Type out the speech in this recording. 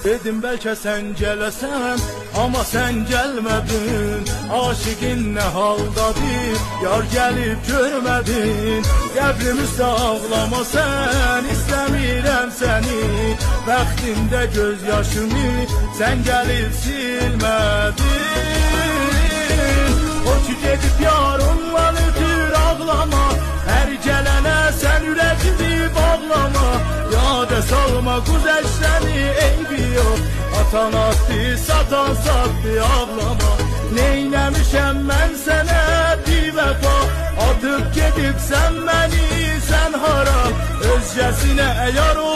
Dedim bəlkə sən gələsən, amma sən gəlmədin. Aşiqin nə haldadır, yar gəlib görmədin. Qəbrim üstə ağlama sən, istəmirəm səni. Bəxtində göz yaşımı sən gəlib silmədin. O ki gedib yarınla ötür ağlama, hər gələnə sən ürəkini bağlama. Yada salma güzəşəni eybi yox, atan attı, satan sattı ağlama. Neynəmişəm mən sənə divəfa, atıb gedib sən məni sən hara. Özgəsinə əyar